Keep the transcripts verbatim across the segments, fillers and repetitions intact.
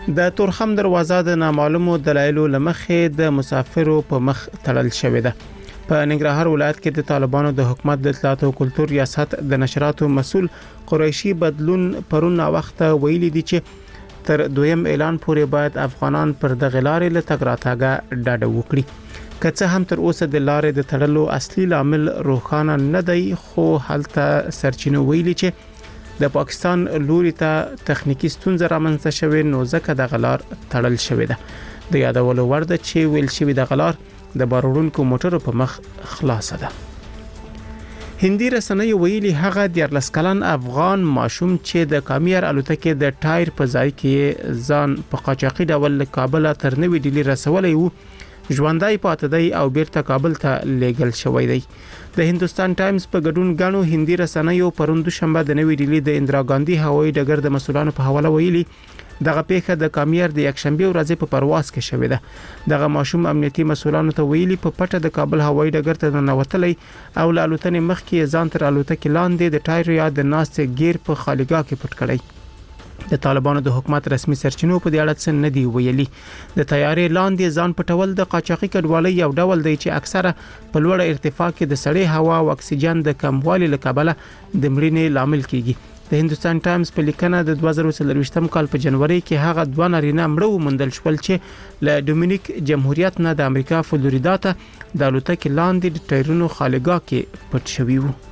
د تورخم دروازه د نامعلومو دلایلو لمخې د مسافرو په مخ تړل شوې ده. په ننګرهار ولایت کې د طالبانو د حکومت د اطلاعات او کلتور ریاست د نشراتو مسول قریشي بدلون پرون وخت ویلي دي چې تر دویم اعلان پورې باید افغانان پر دغه لارې له تګ راتګه ډاډ وکړي. که څه هم تر اوسه د لارې د تړلو اصلي لامل روښانه نه دی، خو هلته سرچینو ویلي چې د پاکستان لوري ته تخنیکی ستونزه رامنځته شوې، نو ځکه د غلار تړل شوې ده. د یادولو وړ ده چې ویل شوی د غلار د باروړونکو موټرو په مخ خلاصه ده. هندي رسنۍ ویلي هغه د لس کلن افغان ماشوم چې د کامیار الوتکې د ټایر په ځای کې ځان په قاچاقي ډول له کابل تر نوې ډیلی رسولې وو، ژوندۍ پاتې دی او بیرته کابل ته لیږل شوی دی. د هندوستان ټایمز په ګډون غاڼو هندي رسنیو پروند شنبه د نوې ډیلی د اندرا ګاندھی هوایي ډګر د مسولانو په حواله ویلي دغه پیښه د کامیار د یکشنبه ورځې په پرواز کې شوې ده. دغه ماشوم امنیتي مسولانو ته ویلي په پټه د کابل هوایي ډګر ته ننوتلی او له الوتنې مخکې ځان تر الوتکې لاندې د ټایر یا د ناستې ګیر په خالیګاه کې پټ کړی. د طالبانو د حکومت رسمي سرچینو په دې اړه څه نه دی ویلي. د تیارې لاندې ځان پټول د قاچاقي کډوالۍ یو ډول دی چې اکثره په لوړه ارتفاع کې د سړې هوا او اکسیجن د کموالي له کبله د مړینې لامل کیږي. د هندوستان ټایمز په لیکنه د دوه زره څلرویشتم کال په جنوري کې هغه دوه نارینه مړه ومندل شول چې له ډومینیک جمهوریت نه د امریکا فلوریدا ته د الوتکې لاندې د ټایرونو خالیګاه کې پټ شوي وو.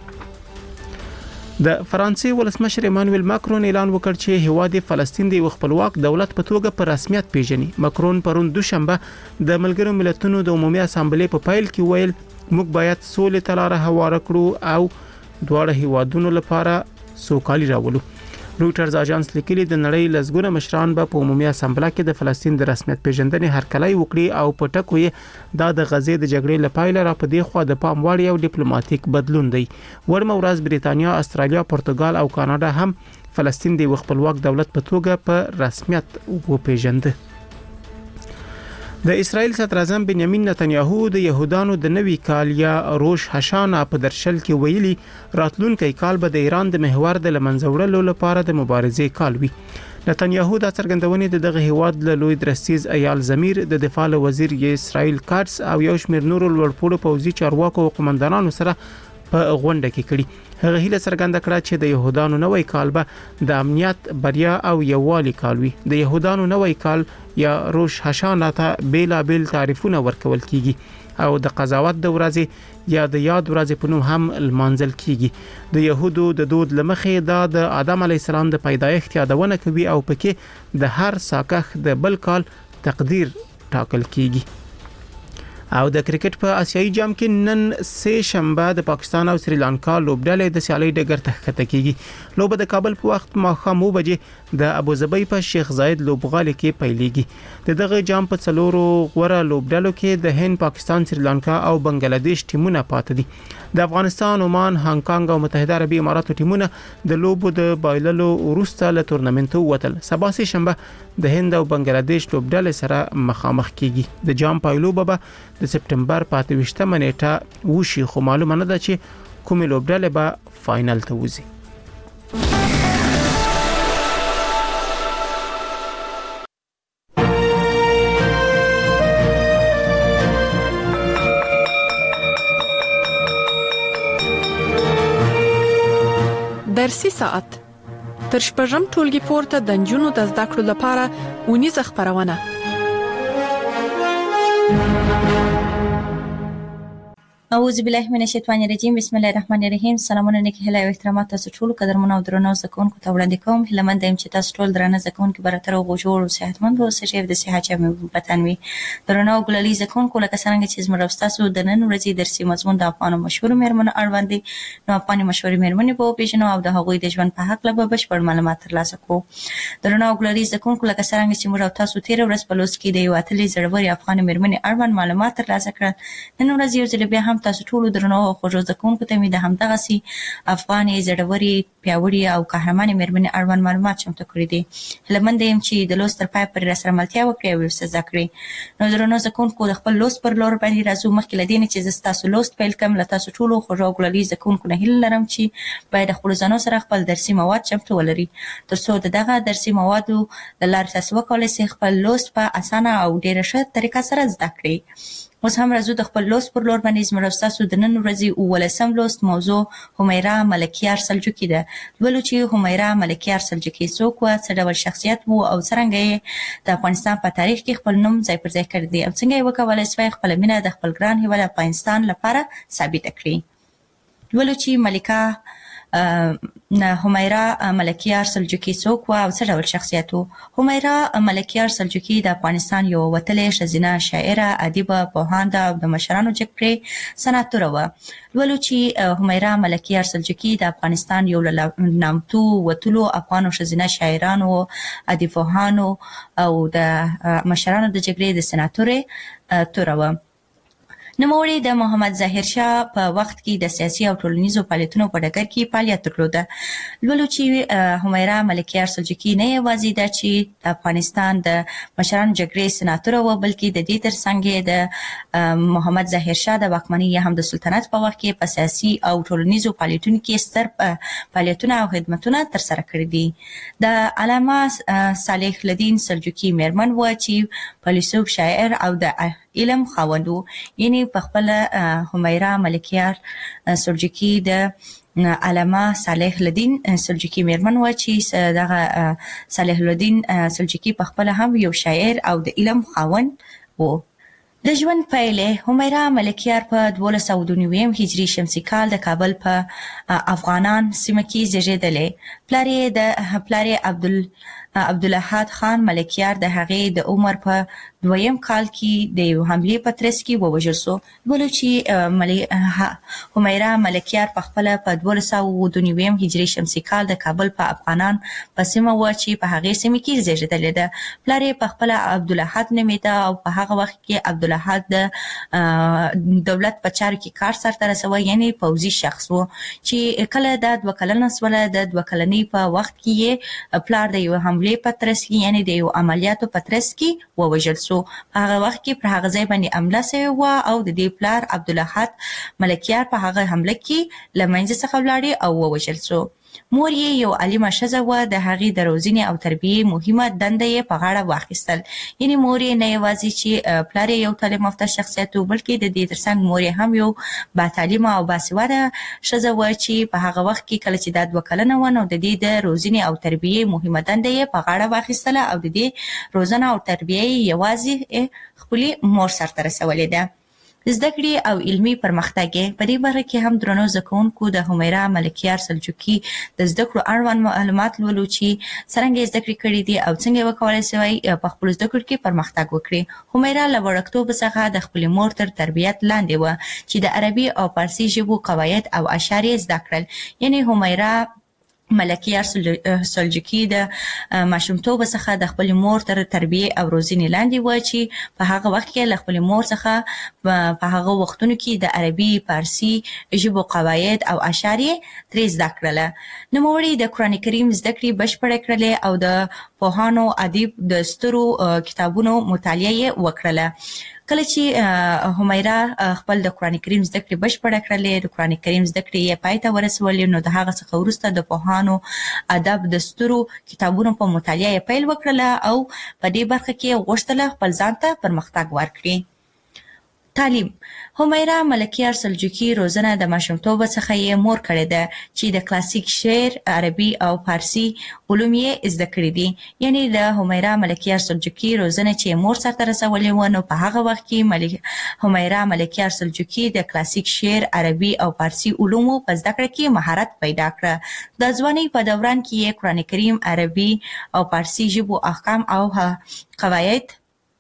د فرانسې ولسمشر ایمانوئل ماکرون اعلان وکړ چې هیواد فلسطین د خپلواک دولت په توګه په رسمیت پیژني. ماکرون پرون دوشنبه د ملګرو ملتونو د عمومي اسامبلې په پیل کې ویل موږ باید سولې ته لاره هواره کړو او دواړه هیوادونو لپاره سوکالي راولو. روټرز اژانس لیکلي د نړۍ لزګونه مشران به په عمومي اسامبله کې د فلسطین د رسمیت پیژندنې هرکلی وکړي او په ټکو یې دا د غزې د جګړې لپاره را په دې خوا د پام وړ یو ډیپلوماټیک بدلون دی. ورمه ورځ بریتانیا، استرالیا، پرتګال او کاناډا هم فلسطین د خپلواک دولت په توګه په رسمیت وپیژنده. د اسرائیل صدر اعظم بنیامین نتنیاهو د يهودانو د نوي کال یا روش هاشانا په درشل کې ویلي راتلونکي کال به د ایران د محور د لمنځوړلو لپاره د مبارزې کال وي. نتنیاهو د څرګندونې د دغه هیواد له لوی درستیز ایال زمیر د دفاع وزیر یې اسرائیل کارتس او یو شمېر نورو لوړپوړو پوځي چارواکو او قومندانانو سره په غونډه کې کړي. هغه هیله څرګنده کړه چې د يهودانو نوې کال به د امنیت، بریا او یووالي کال وي. د يهودانو نوې کال یا روش هاشانا ته بیلا بیل تعریفونه ورکول کیږي او د قضاوت د ورځې یا د یاد ورځې په نوم هم لمانځل کیږي. د يهودو د دود لمخې دا د آدم علی السلام د پیدایښت یادونه کوي او پکې د هر ساکخ د بل کال تقدیر ټاکل کیږي. او د کرکټ په آسیایي جام کې نن سه شنبه د پاکستان او سریلانکا لوبډلې د سیالي ډګر ته ښکته کیږي. لوبه د کابل په وخت ماښام و بجې د ابوظبي په شیخ زاید لوبغالي کې پیلېږي. د دغه جام په څلورو غوړه لوبډلو کې د هند، پاکستان، سریلانکا او بنگلاديش ټیمونه پاتې دي. د افغانستان، عمان، هانګ کانګ او متحده عربي اماراتو ټیمونه د لوبو د بایللو وروسته له تورنمنت ووتل. سبا سه شنبه د هند او بنگلاديش لوبډلې سره مخامخ کیږي. د جام پایلوبه به د سپټمبر په اته ویشتمه نیټه وشي، خو معلومه نه ده چې کومې لوبډلې به فائنل ته وځي. درسي ساعت تر شپږم ټولګي پورته د نجونو د زده کړو لپاره ونیزه خبرونه. اعوذ بالله من الشیطان الرجیم. بسم الله الرحمن الرحیم. سلامونه نیک هیله او احترامات تاسو ټول قدرمن او درنو زکونکو ته وړاندې کوم. هیلمن دایم چې تاسو ټول درنه زکونکو برتر او غوړ او صحتمند او سجیب د صحت چمه پتن وي. درنو ګلالي زکونکو لکه څنګه چې زموږ تاسو د نن ورځې درسي مضمون د افغان مشهور مېرمنو اړوند نو افغان مشهور مېرمنې په پیژنو او د هغوی د ژوند په حق له بشپړ معلومات ترلاسه کوو. درنو ګلالي زکونکو لکه څنګه چې موږ تاسو تیر ورځ په لوس کې د یو اتلې زړوري افغان مېرمنې اړوند معلومات ترلاسه کړل. نن ورځ یو ځل بیا هم هم تاسو ټول درنو خوږو ځکونکو ته مې د همدغه سي افغاني زړوري پیاوړي او قهرمانې مېرمنې اړوند معلومات چمتو کړي دي. هیلهمند یم چې د لوست تر پای پورې راسره ملتیا وکړئ او ورڅخه زده کړئ. نو درنو ځکونکو د خپل لوست پر لور باندې راځو. مخکې له دې نه چې زه ستاسو لوست پیل کړم، له تاسو ټولو خوږو او ګلالي ځکونکو نه هیله لرم چې باید خپلو ځانو سره خپل درسي مواد چمتو ولري، تر څو د دغه درسي موادو له لارې تاسو وکولی شئ خپل لوست په اسانه او ډېره ښه طریقه سره زده کړئ. اوس هم راځو د خپل لوست پر لور باندې. زموږ ستاسو د نن ورځې اوولسم لوست موضوع همیرا ملکیار سلجوقي ده. لولو چې همیرا ملکیار سلجوقي څوک وه، څه ډول شخصیت و او څرنګه یې د افغانستان په تاریخ کې خپل نوم ځای پر ځای کړی دی او څنګه یې وکولی شوی خپله مینه د خپل ګران هیواد افغانستان لپاره ثابته کړي. لولو چې ملکه همیرا ملکیار سلجوقي څوک وه او څه ډول شخصیت و. همیرا ملکیار سلجوقي د افغانستان یوه وتلې ښځینه شاعره، ادیبه، پوهانده او د مشرانو جګړې سناتوره وه. لولو چې همیرا ملکیار سلجوقي د افغانستان یو له نامتو وتلو افغانو ښځینه شاعرانو، ادیبپوهانو او د مشرانو د جګړې د سناتورې توره وه. نوموړي د محمد ظاهر شاه په وخت کې د سیاسي او ټولنیزو فعالیتونو په ډګر کې فعالیت درلوده. لولو چې همیرا ملکیار سلجوقي نه یوازې ده چې د افغانستان د مشرانو جګړې سناتوره وه، بلکې د دې ترڅنګ یې د محمد ظاهر شاه د واکمنۍ یا هم د سلطنت په وخت کې په سیاسي او ټولنیزو فعالیتونو کې ستر فعالیتونه او خدمتونه ترسره کړي دي. د علامه صالح الدین سلجوقي مېرمن وه چې فیلسوف، شاعر او د علم خاوند و. یعنی په خپله همیرا ملکیار سلجوقي د علامه صالح الدین سلجوقي مېرمن وه چې دغه صالح الدین سلجوقي په خپله هم یو شاعر او د علم خاوند و. د ژوند پیلې همیرا ملکیار په دولس سوه دوه نوي هجري شمسي کال د کابل په افغانان سیمه کې زیږېدلی. پلار یې د پلار یې عبدال عبدالاحد خان ملکیار د هغې د عمر په دویم کال کې د یو حملې په ترڅ کې ووژل سو. لولو چې همیرا ملکیار په خپله په دولس سوه دوه نوي هجري شمسي کال د کابل په افغانان په سیمه وه چې په هغې سیمې کې زیږېدلې ده. پلار یې په خپله عبدالاحد نومېده او په هغه وخت کې عبدالاحد د دولت په چارو کې کار سرته رسوه، یعنې پوځي شخص و چې کله دا دوه کلنه شوله، د دوه کلنۍ په وخت کې یې پلار د یو حملې په ترڅ کې، یعنې د یو عملیاتو په ترڅ کې ووژل سو. په هغه وخت کې پر هغه ځای باندې حمله سوې وه او د دې پلار عبدالاحد ملکیار په هغه حمله کې له منځه څخه ولاړې او ووژل سو. مور یې یو عالمه ښځه وه، د هغې د روزنې او تربیې مهمه دنده یې په غاړه واخیستل. یعنې مور یې نه یوازې چې پلار یې یو تعلیم یافته شخصیت و، بلکې د دې ترڅنګ مور یې هم یو باتعلیمه او باسواده ښځه وه چې په هغه وخت کې کله چې دا دوه کلنه وه، نو د دې د روزنې او تربیې مهمه دنده یې په غاړه واخیستله او د دې روزنه او تربیه یې یوازې خپلې مور سرته رسولې ده. زده کړې او علمي پرمختګ یې په دې برخه کې هم درنو زده کوونکو د همیرا ملکیار سلجوقي د زده کړو اړوند معلومات لولو چې څرنګه یې زده کړې کړي دي او څنګه یې وکولی شوی په خپلو زده کړو کې پرمختګ وکړي. همیرا له وړکتوبه څخه د خپلې مور تر تربیت لاندې وه چې د عربي او فارسي ژبو قواعد او اشعار یې زده کړل. یعنې همیرا ملکیار سلجوقي د ماشومتوبه څخه د خپلې مور تر تربیې او روزنې لاندې وه چې په هغه وخت کې له خپلې مور څخه په هغه وختونو کې د عربي، فارسي ژبو قواعد او اشعار یې ترې زده کړله. نوموړي د قرآن کریم زده کړې بشپړې کړلې او د پوهانو، ادیب د سترو کتابونو مطالعه یې وکړله. کله چې همیرا خپل د قرآن کریم زده کړې بشپړه کړلې، د قرآن کریم زده کړې یې پای ته ورسولې، نو د هغه څخه وروسته د پوهانو، ادب د سترو کتابونو په مطالعه یې پیل وکړله او په دې برخه کې یې غوښتله خپل ځان ته پرمختګ ورکړي. تعلیم. همیرا ملکیار سلجوقي روزنه د ماشومتوبه څخه یې مور کړې ده چې د کلاسیک شعر، عربي او فارسي علوم یې زده کړي دي. یعنې د همیرا ملکیار سلجوقي روزنه چې مور سرته رسولې وه، نو په هغه وخت کې همیرا ملکیار سلجوقي د کلاسیک شعر، عربي او فارسي علومو په زده کړه کې مهارت پیدا کړه. د ځوانۍ په دوران کې یې قرآن کریم، عربي او فارسي ژبو احکام او قواعد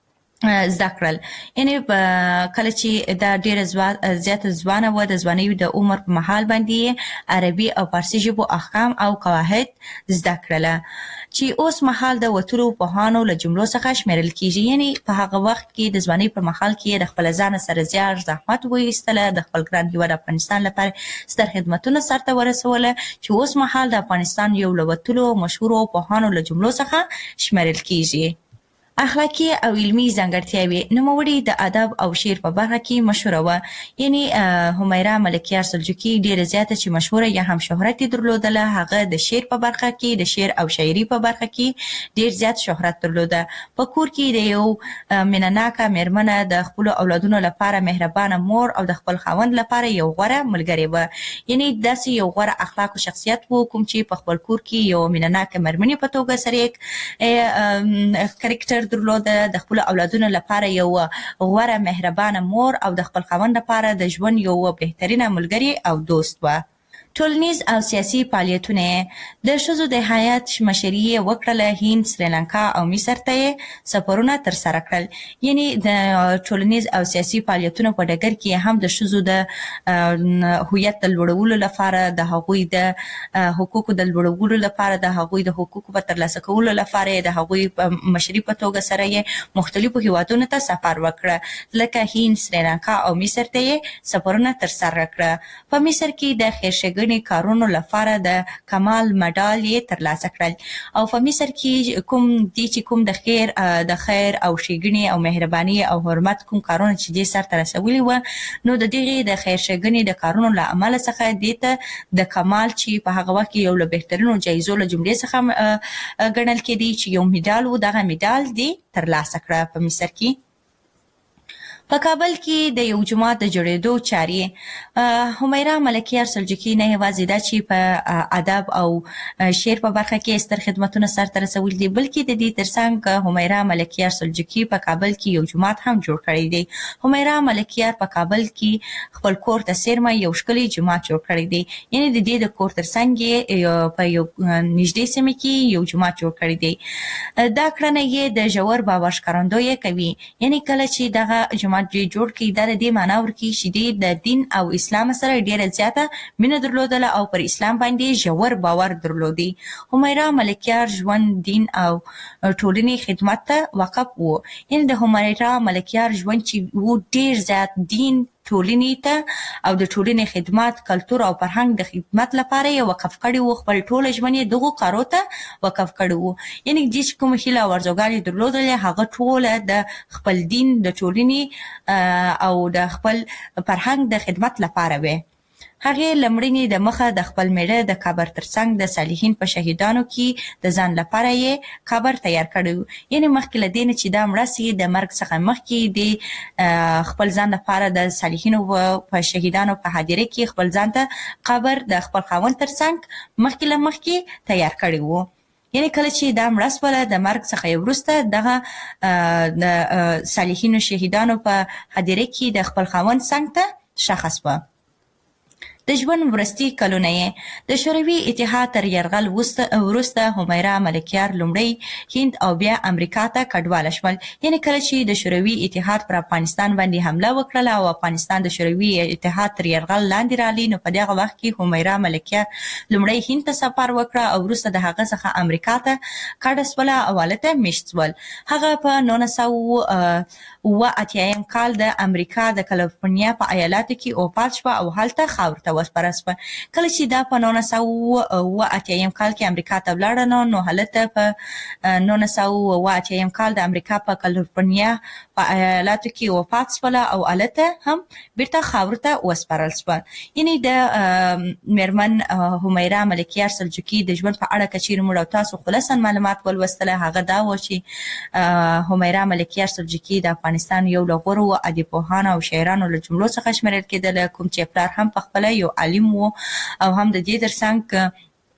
زده کړل. یعنې کله چې دا ډېره زیاته ځوانه وه، د ځوانۍ د عمر په مهال باندې یې عربي او فارسي ژبو احکام او قواعد زده کړله. چې اوس مهال د وتلو پوهانو له جملو څخه شمیرل کیږي. یعنی په هغه وخت کې د ځوانۍ پر مهال کې د خپل ځان سره زیار زحمت وایستله، د خپل ګران هیواد افغانستان لپاره ستر خدمتونه سرته ورسوله، چې اوس مهال د افغانستان یو له وتلو مشهورو پوهانو له جملو څخه شمیرل کیږي. اخلاقی او علمی ځانګړتیاوې نوموړي د ادب او شعر په برخه کې مشهوره وه. یعنی همیرا ملکیار سلجوقي ډیره زیاته چې مشهوره یا هم شهرت درلودله، هغه د شعر په برخه کې د شعر او شاعري په برخه کې ډیر زیات شهرت درلوده. په کور کې د یو مینناکه میرمنه د خپل اولادونو لپاره مهربانه مور او د خپل خاوند لپاره یو غوره ملګری و. یعنی داسې یو غوره اخلاق او شخصیت وو کوم چې په خپل کور کې یو مینناکه میرمنې په توګه سره یک کریکټر درلوده، د خپل اولادونو لپاره یو غوره مهربانه مور او د خپل خاوند لپاره د ژوند یو بهترینه ملګری او دوست و. ټولنیز او سیاسي فعالیتونه د ښځو د حیات مشري وکړله. هند، سریلانکا او مصر ته سفرونه ترسره کړل. یعنی د ټولنیز او سیاسي فعالیتونو په ډګر کې هم د ښځو د هویت د لوړولو لپاره، د هغوی د حقوقو د لوړولو لپاره، د هغوی د حقوقو په ترلاسه کولو لپاره د هغوی په مشري په توګه سره یې مختلفو هیوادونو ته سفر وکړه، لکه هند، سریلانکا او مصر ته سفرونه ترسره کړه. په مصر کې د خیرښېګڼې کارونو لپاره د کمال مډال یې ترلاسه کړل. او په مصر کې کوم دي چې کوم د خیر د خیر او ښېګڼې او مهرباني او حرمت کوم کارونه چې دې سرته رسولي وه، نو د دغې د خیر ښېګڼې د کارونو له امله څخه دې ته د کمال چې په هغه وخت کې یو له بهترینو جایزو له جملې څخه ګڼل کېدی چې یو میډال و، دغه میډال دې ترلاسه کړه په مصر کې. په کابل کې د یو جومات د جوړېدو چارې همیرا ملکیار سلجوقي نه یوازې دا چې په ادب او شعر په برخه کې ستر خدمتونه سرته رسولي دي، بلکې د دې ترڅنګ همیرا ملکیار سلجوقي په کابل کې یو جومات هم جوړ کړی دی. همیرا ملکیار په کابل کې خپل کور ته څیرمه یو ښکلی جومات جوړ کړی دی. یعنی د دې د کور ترڅنګ یې په یو نږدې سیمه کې یو جومات جوړ کړی دی. دا کړنه یې د ژور باور ښکارندویي کوي. یعنی کله چې دغه جومات جوړ کړي، دا د دې معنا ورکوي چې دې د دین او اسلام سره ډیره زیاته مینه درلودله او پر اسلام باندې ژور باور درلودي. همیرا ملکیار ژوند، دین او ټولنې خدمت ته وقف و. یعنی د همیرا ملکیار ژوند چې و ډیر زیات دین، ټولنې ته او د ټولنې خدمت، کلتور او فرهنګ د خدمت لپاره یې وقف کړی و. خپل ټول ژوند یې دغو کارو ته وقف کړی و. یعنی دې چې کومه هیله او ارزوګانې درلودلې، هغه ټوله د خپل دین، د ټولنې او د خپل فرهنګ د خدمت لپاره وې. هغې لمړنې د مخه د خپل میړه د قبر ترڅنګ د صالحین په شهیدانو کې د ځان لپاره یې قبر تیار کړی و. یعنی مخکې له دې نه چې دا مړه سي، د مرګ څخه مخکې د خپل ځان لپاره د صالحینو په شهیدانو په حاضرۍ کې خپل ځان ته قبر د خپل خاوند ترڅنګ مخکې له مخکې تیار کړی و. یعنی کله چې دا مړه سوله، د مرګ څخه وروسته دغه د صالحینو شهیدانو په حاضرۍ کې د خپل خاوند څنګ ته ښخه سوه. د ژوند وروستي کلونه یې د شوروي اتحاد تر یرغل وروسته همیرا ملکیار لومړی هند او بیا امریکا ته کډواله شول. یعنی کله چې د شوروي اتحاد پر افغانستان باندې حمله وکړله او افغانستان د شوروي اتحاد تر یرغل لاندې راغلی، نو په دغه وخت کې همیرا ملکیار لومړی هند ته سفر وکړه او وروسته د هغه څخه امریکا ته کډه سوله او هلته میشت سول. هغه په نولس سوه اوه اتیایم کال د امریکا د کالیفورنیا په ایالاتو کې وفات شوه او هلته خاورو ته وسپاره سوه. کله چې دا په نولس سوه اوه اتیایم کال کې امریکا ته ولاړه، نو هلته په نولس سوه اوه اتیایم کال د امریکا په کالیفورنیا په ایالاتو کې وفات سوله او هلته هم بیرته خاورو ته وسپارل سوه. یعنی د میرمن همیرا ملکیار سلجوقي د ژوند په اړه که چیرې موږ او تاسو خلاصا معلومات ولوستله، هغه دا و چې همیرا ملکیار سلجوقي د افغانستان یو له غوره ادیبپوهانو او شاعرانو له جملو څخه شمیرل کېدله، کوم چې پلار هم پخپله یو عالم و او هم د دې ترڅنګ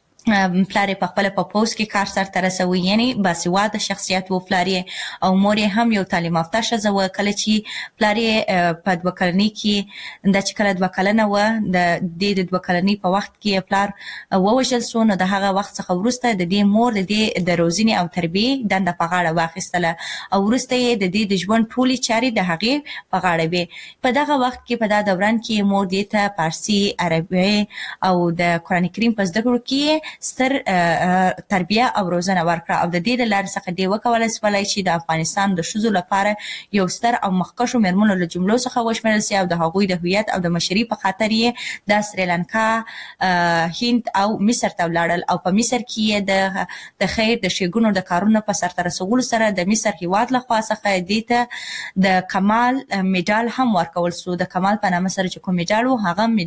پلار په خپل په پوس کې کار سرته رسوي. یعنی باسواده شخصیت و پلار او مور هم یو تعلیم یافته ښځه وه. کله چې پلار په دوه کلنۍ کې دا چې کله دوه کلنه وه، د دې د دوه کلنۍ په وخت کې پلار ووژل سو، نو د هغه وخت څخه وروسته د دې مور د دې د روزنې او تربیې دنده په غاړه واخیستله او وروسته یې د دې د ژوند ټولې چارې د هغې په غاړه وې. په دغه وخت کې په دا دوران کې مور دې ته فارسي، عربي او د قرآن کریم په زده کړو کې ستر تربیه او روزنه ورکړه او د دې لارې څخه دی وکولای شي چې د افغانستان د شذو لپاره یو ستر او مخکښو میرمنو له جملو څخه وشمېرل شي او د هغوی د هویت او د مشري په خاطر یې د سریلانکا، هند او مصر ته ولاړل او په مصر کې د د خیر د شګونو د کارونو په سرته رسولو سره د مصر هیواد له خوا څخه دې ته د کمال میډال هم ورکول شو. د کمال په نامه سره چې کوم میډال و هغه